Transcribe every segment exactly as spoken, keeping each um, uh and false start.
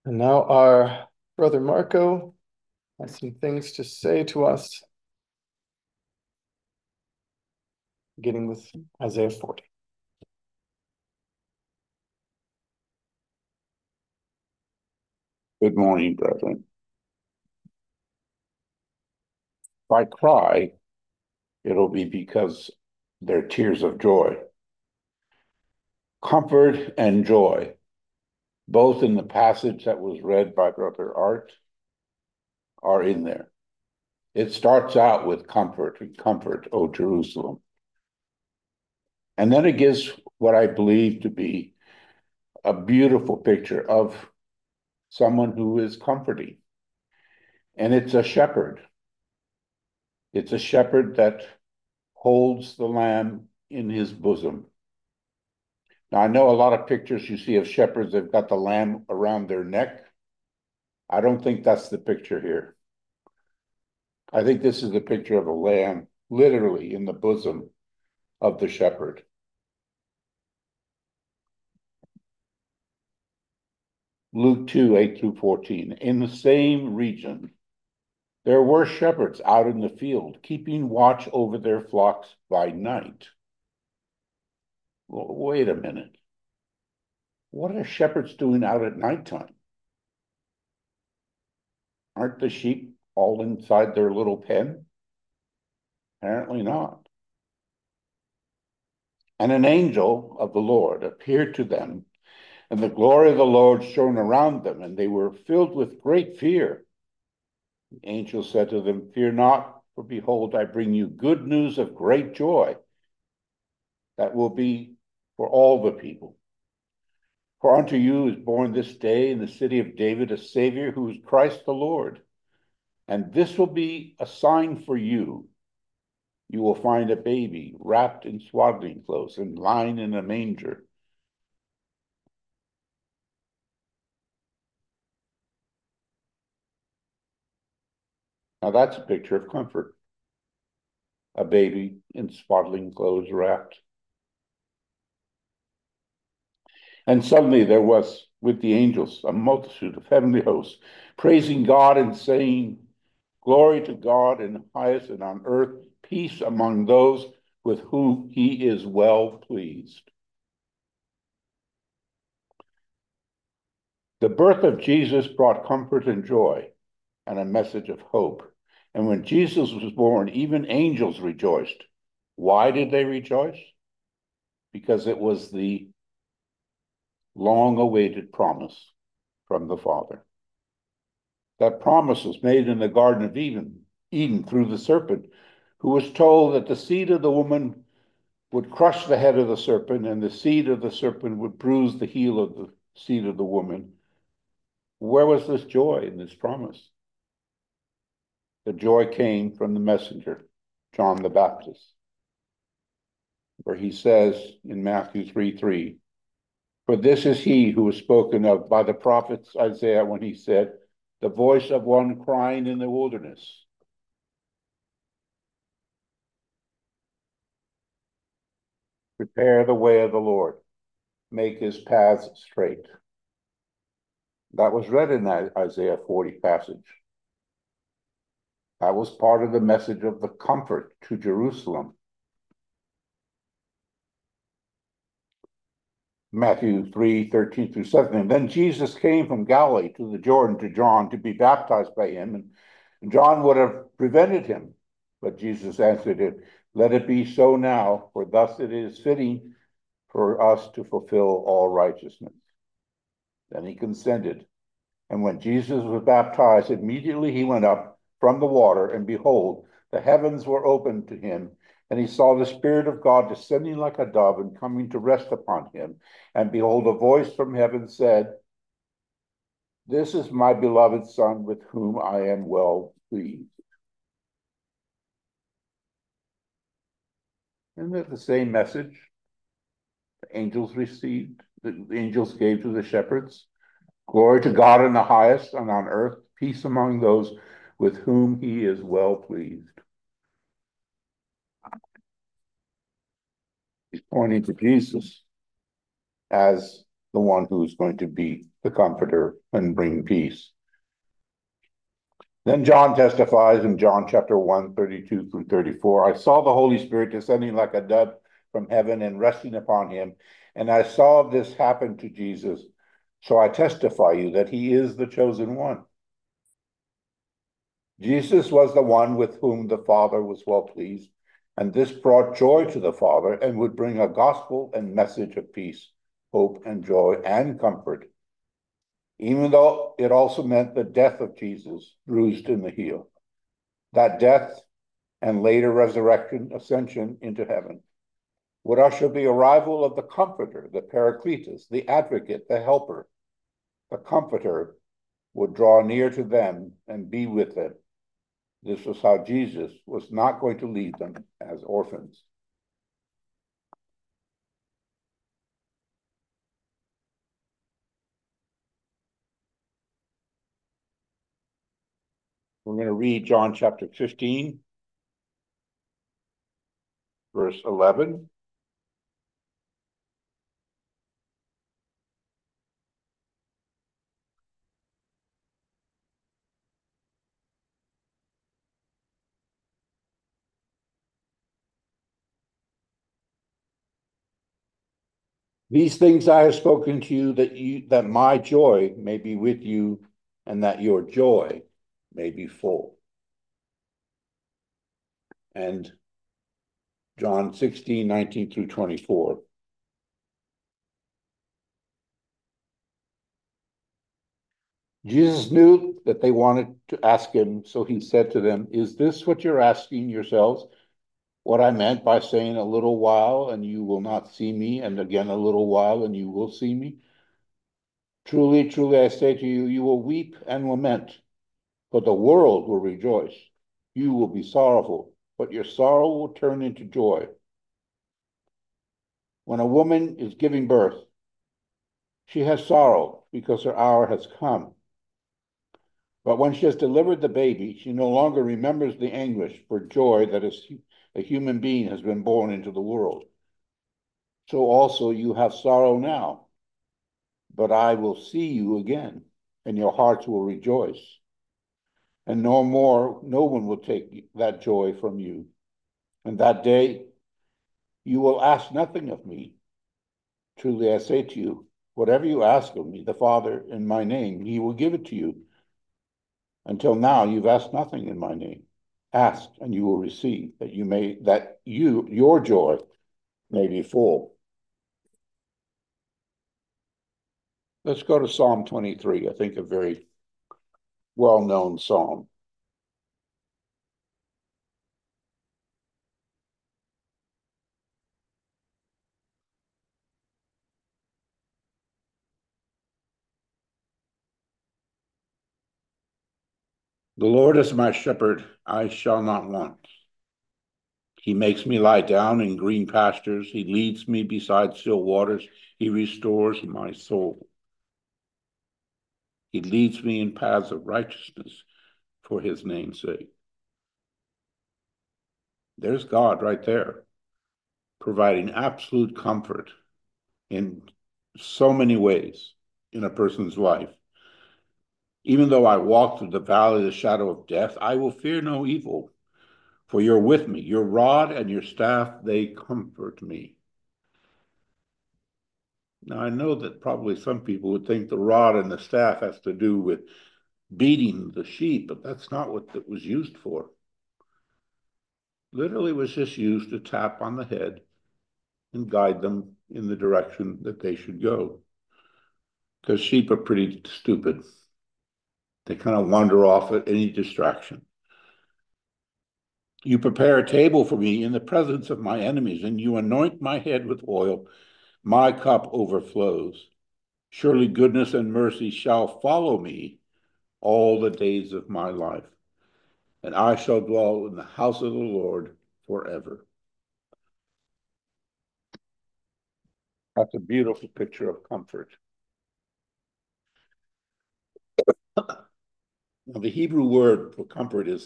And now our brother Marco has some things to say to us, beginning with Isaiah forty. Good morning, brethren. If I cry, it'll be because they're tears of joy. Comfort and joy, both in the passage that was read by Brother Art, are in there. It starts out with comfort and comfort, O Jerusalem. And then it gives what I believe to be a beautiful picture of someone who is comforting. And it's a shepherd. It's a shepherd that holds the lamb in his bosom. Now, I know a lot of pictures you see of shepherds, they've got the lamb around their neck. I don't think that's the picture here. I think this is a picture of a lamb literally in the bosom of the shepherd. Luke two, eight through fourteen. In the same region, there were shepherds out in the field, keeping watch over their flocks by night. Well, wait a minute. What are shepherds doing out at nighttime? Aren't the sheep all inside their little pen? Apparently not. And an angel of the Lord appeared to them, and the glory of the Lord shone around them, and they were filled with great fear. The angel said to them, Fear not, for behold, I bring you good news of great joy that will be for all the people. For unto you is born this day in the city of David a Savior who is Christ the Lord. And this will be a sign for you. You will find a baby wrapped in swaddling clothes and lying in a manger. Now that's a picture of comfort. A baby in swaddling clothes wrapped. And suddenly there was with the angels a multitude of heavenly hosts, praising God and saying, Glory to God in the highest, and on earth peace among those with whom he is well pleased. The birth of Jesus brought comfort and joy and a message of hope. And when Jesus was born, even angels rejoiced. Why did they rejoice? Because it was the long awaited promise from the Father. That promise was made in the Garden of Eden, Eden through the serpent, who was told that the seed of the woman would crush the head of the serpent, and the seed of the serpent would bruise the heel of the seed of the woman. Where was this joy in this promise? The joy came from the messenger, John the Baptist, where he says in Matthew three three, For this is he who was spoken of by the prophet Isaiah when he said, The voice of one crying in the wilderness. Prepare the way of the Lord, make his paths straight. That was read in that Isaiah forty passage. That was part of the message of the comfort to Jerusalem. Matthew three thirteen through seventeen. Then Jesus came from Galilee to the Jordan to John to be baptized by him, and John would have prevented him. But Jesus answered him, Let it be so now, for thus it is fitting for us to fulfill all righteousness. Then he consented. And when Jesus was baptized, immediately he went up from the water, and behold, the heavens were opened to him, and he saw the Spirit of God descending like a dove and coming to rest upon him. And behold, a voice from heaven said, This is my beloved Son, with whom I am well pleased. Isn't it the same message the angels received, the angels gave to the shepherds? Glory to God in the highest, and on earth peace among those with whom he is well pleased. He's pointing to Jesus as the one who's going to be the comforter and bring peace. Then John testifies in John chapter one, thirty-two through thirty-four, I saw the Holy Spirit descending like a dove from heaven and resting upon him, and I saw this happen to Jesus. So I testify you that he is the chosen one. Jesus was the one with whom the Father was well pleased, and this brought joy to the Father and would bring a gospel and message of peace, hope, and joy and comfort, even though it also meant the death of Jesus, bruised in the heel. That death and later resurrection, ascension into heaven, would usher the arrival of the Comforter, the Paracletus, the Advocate, the Helper. The Comforter would draw near to them and be with them. This was how Jesus was not going to leave them as orphans. We're going to read John chapter fifteen, verse eleven. These things I have spoken to you that you that my joy may be with you and that your joy may be full. And John sixteen, nineteen through twenty-four. Jesus knew that they wanted to ask him, so he said to them, is this what you're asking yourselves? What I meant by saying a little while and you will not see me, and again a little while and you will see me? Truly, truly, I say to you, you will weep and lament, but the world will rejoice. You will be sorrowful, but your sorrow will turn into joy. When a woman is giving birth, she has sorrow because her hour has come. But when she has delivered the baby, she no longer remembers the anguish for joy that a human being has been born into the world. So also you have sorrow now, but I will see you again, and your hearts will rejoice. And no more, no one will take that joy from you. And that day you will ask nothing of me. Truly I say to you, whatever you ask of me, the Father, in my name, he will give it to you. Until now, you've asked nothing in my name. Ask and you will receive, that you may, that you, your joy may be full. Let's go to Psalm twenty-three, I think a very well-known psalm. The Lord is my shepherd, I shall not want. He makes me lie down in green pastures. He leads me beside still waters. He restores my soul. He leads me in paths of righteousness for his name's sake. There's God right there, providing absolute comfort in so many ways in a person's life. Even though I walk through the valley of the shadow of death, I will fear no evil, for you're with me. Your rod and your staff, they comfort me. Now, I know that probably some people would think the rod and the staff has to do with beating the sheep, but that's not what it was used for. Literally was just used to tap on the head and guide them in the direction that they should go. Because sheep are pretty stupid. They kind of wander off at any distraction. You prepare a table for me in the presence of my enemies, and you anoint my head with oil. My cup overflows. Surely goodness and mercy shall follow me all the days of my life, and I shall dwell in the house of the Lord forever. That's a beautiful picture of comfort. Now, the Hebrew word for comfort is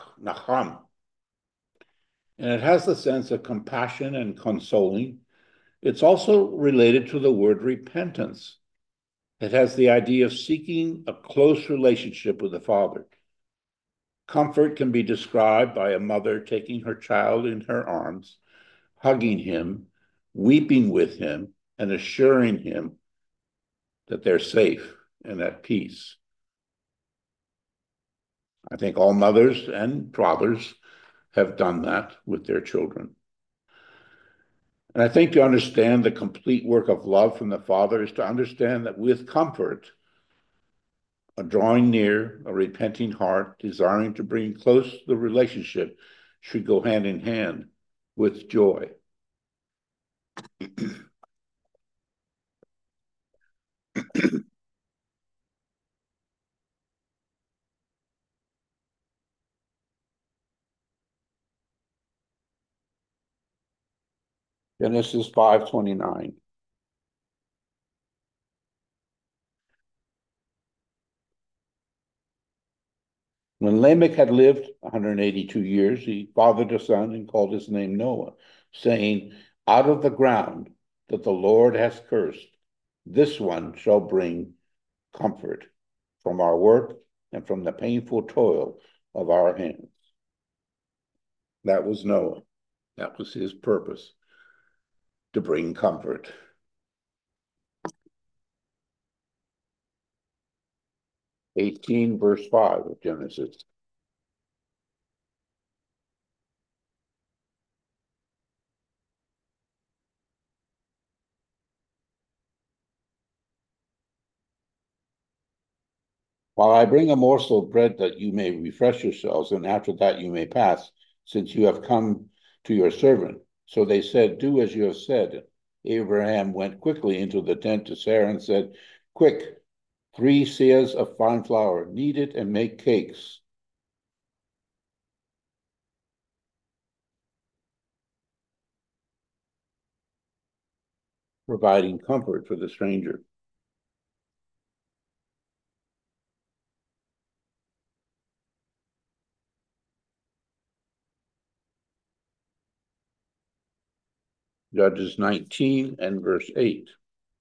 nacham, and it has the sense of compassion and consoling. It's also related to the word repentance. It has the idea of seeking a close relationship with the Father. Comfort can be described by a mother taking her child in her arms, hugging him, weeping with him, and assuring him that they're safe and at peace. I think all mothers and fathers have done that with their children. And I think to understand the complete work of love from the Father is to understand that with comfort, a drawing near, a repenting heart, desiring to bring close the relationship should go hand in hand with joy. Genesis five twenty-nine. When Lamech had lived one hundred eighty-two years, he fathered a son and called his name Noah, saying, out of the ground that the Lord has cursed, this one shall bring comfort from our work and from the painful toil of our hands. That was Noah. That was his purpose, to bring comfort. eighteen, verse five of Genesis. While I bring a morsel of bread that you may refresh yourselves, and after that you may pass, since you have come to your servant. So they said, do as you have said. Abraham went quickly into the tent to Sarah and said, quick, three seahs of fine flour, knead it and make cakes. Providing comfort for the stranger. Judges nineteen and verse eight.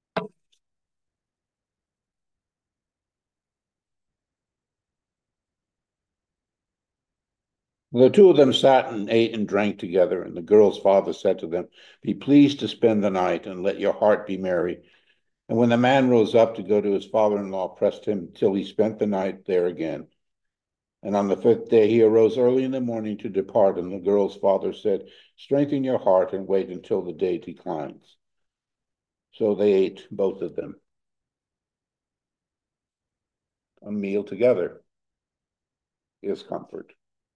The two of them sat and ate and drank together, and the girl's father said to them, be pleased to spend the night, and let your heart be merry. And when the man rose up to go to his father-in-law, pressed him till he spent the night there again. And on the fifth day he arose early in the morning to depart, and the girl's father said, strengthen your heart and wait until the day declines. So they ate, both of them, a meal together is comfort.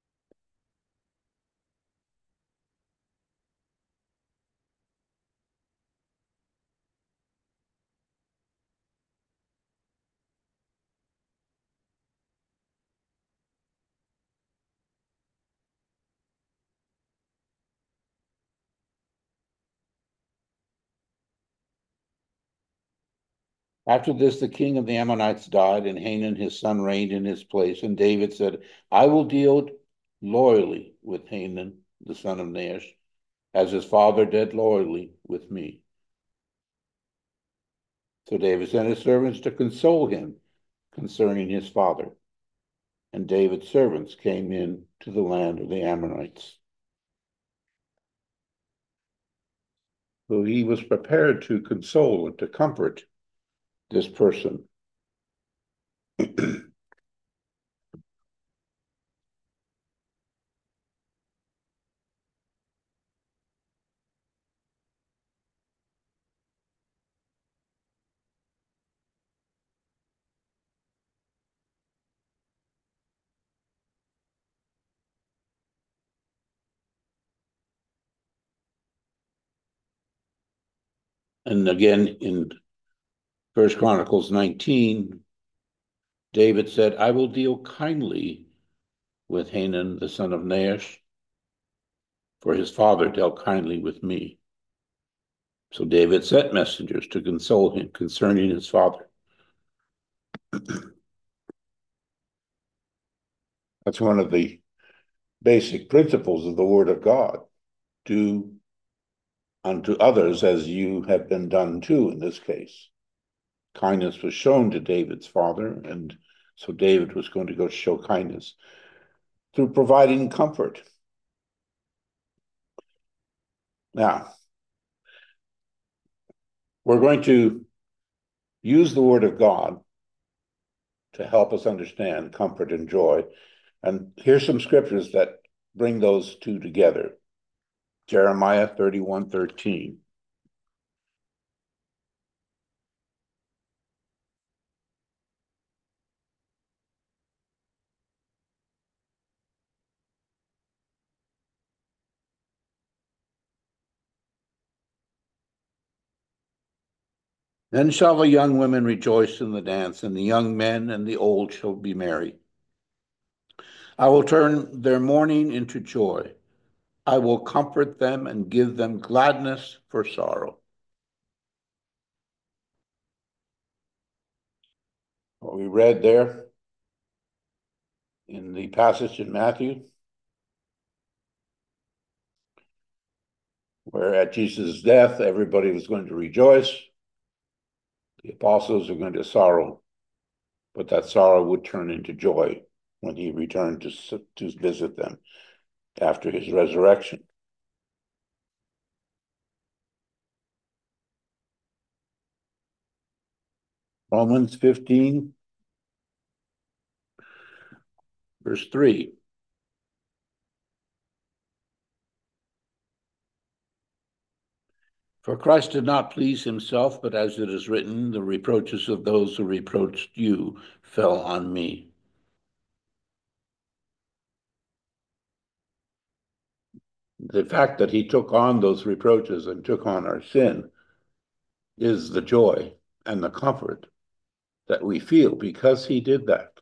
After this, the king of the Ammonites died, and Hanun his son reigned in his place. And David said, I will deal loyally with Hanun, the son of Nahash, as his father did loyally with me. So David sent his servants to console him concerning his father. And David's servants came in to the land of the Ammonites. So he was prepared to console and to comfort this person. And again, in First Chronicles nineteen, David said, I will deal kindly with Hanun, the son of Nahash, for his father dealt kindly with me. So David sent messengers to console him concerning his father. That's one of the basic principles of the Word of God. Do unto others as you have been done too in this case. Kindness was shown to David's father, and so David was going to go show kindness through providing comfort. Now, we're going to use the word of God to help us understand comfort and joy. And here's some scriptures that bring those two together. Jeremiah thirty-one thirteen. Then shall the young women rejoice in the dance, and the young men and the old shall be merry. I will turn their mourning into joy. I will comfort them and give them gladness for sorrow. What we read there in the passage in Matthew, where at Jesus' death, everybody was going to rejoice. The apostles are going to sorrow, but that sorrow would turn into joy when he returned to, to visit them after his resurrection. Romans fifteen, verse three. For Christ did not please himself, but as it is written, the reproaches of those who reproached you fell on me. The fact that he took on those reproaches and took on our sin is the joy and the comfort that we feel because he did that.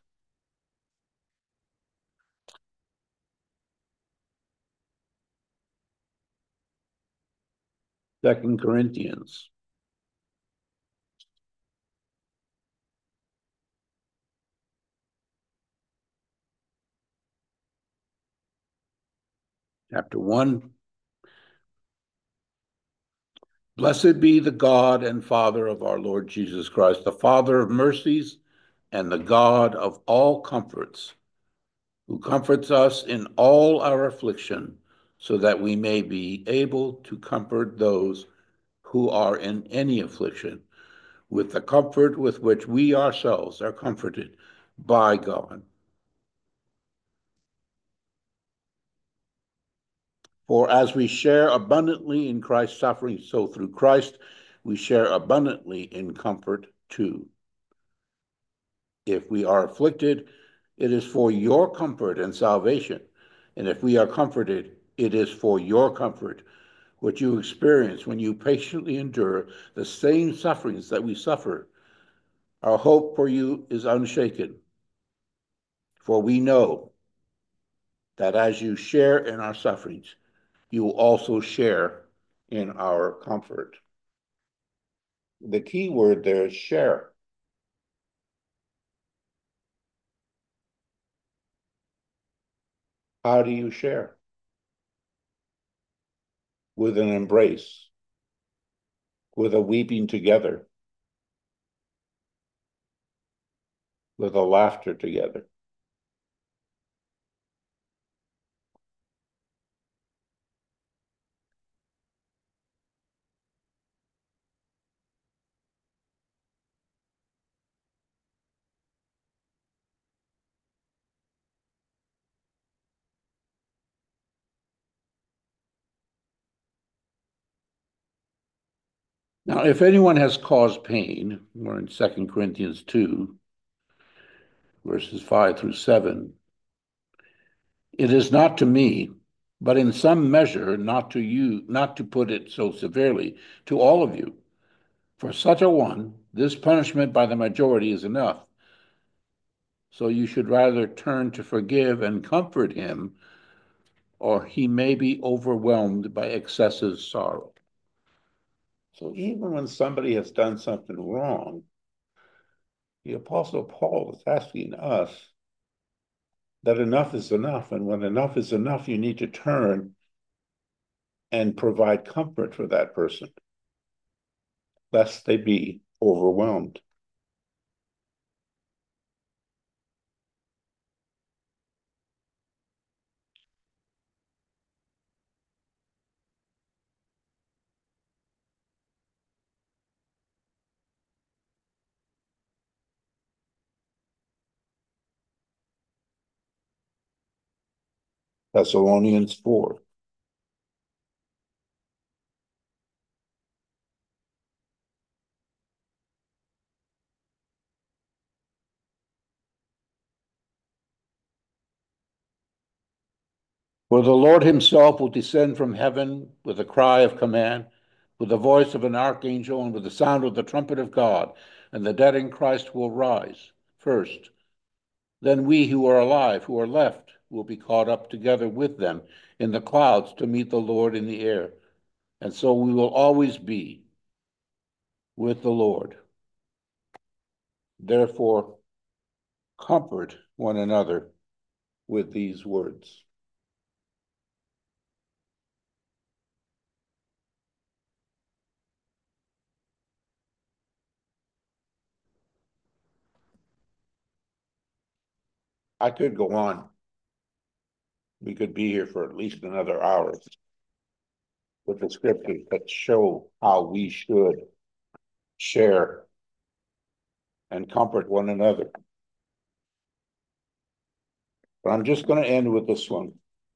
Second Corinthians. Chapter one. Blessed be the God and Father of our Lord Jesus Christ, the Father of mercies and the God of all comforts, who comforts us in all our affliction, so that we may be able to comfort those who are in any affliction, with the comfort with which we ourselves are comforted by God. For as we share abundantly in Christ's suffering, so through Christ we share abundantly in comfort too. If we are afflicted, it is for your comfort and salvation. And if we are comforted, it is for your comfort, what you experience when you patiently endure the same sufferings that we suffer. Our hope for you is unshaken, for we know that as you share in our sufferings, you will also share in our comfort. The key word there is share. How do you share? With an embrace, with a weeping together, with a laughter together. Now, if anyone has caused pain, we're in Second Corinthians two, verses five through seven, it is not to me, but in some measure, not to you, not to put it so severely, to all of you. For such a one, this punishment by the majority is enough. So you should rather turn to forgive and comfort him, or he may be overwhelmed by excessive sorrow. So even when somebody has done something wrong, the Apostle Paul is asking us that enough is enough. And when enough is enough, you need to turn and provide comfort for that person, lest they be overwhelmed. Thessalonians four. For the Lord himself will descend from heaven with a cry of command, with the voice of an archangel, and with the sound of the trumpet of God, and the dead in Christ will rise first. Then we who are alive, who are left, will be caught up together with them in the clouds to meet the Lord in the air. And so we will always be with the Lord. Therefore, comfort one another with these words. I could go on. We could be here for at least another hour with the scriptures that show how we should share and comfort one another. But I'm just going to end with this one.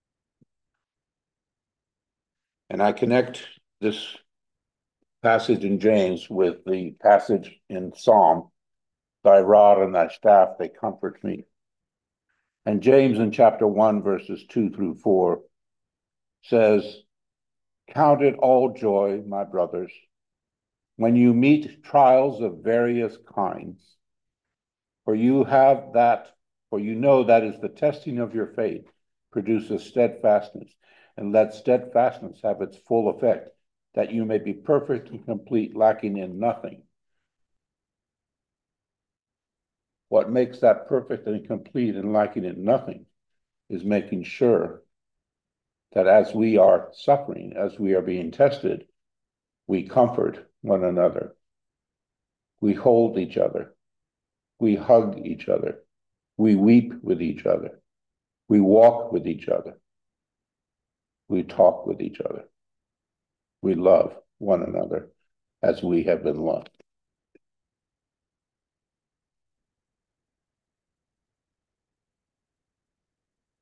And I connect this passage in James with the passage in Psalm, thy rod and thy staff, they comfort me. And James in chapter one, verses two through four says, count it all joy, my brothers, when you meet trials of various kinds, for you have that, for you know that is the testing of your faith produces steadfastness, and let steadfastness have its full effect, that you may be perfect and complete, lacking in nothing. What makes that perfect and complete and lacking in nothing is making sure that as we are suffering, as we are being tested, we comfort one another. We hold each other. We hug each other. We weep with each other. We walk with each other. We talk with each other. We love one another as we have been loved.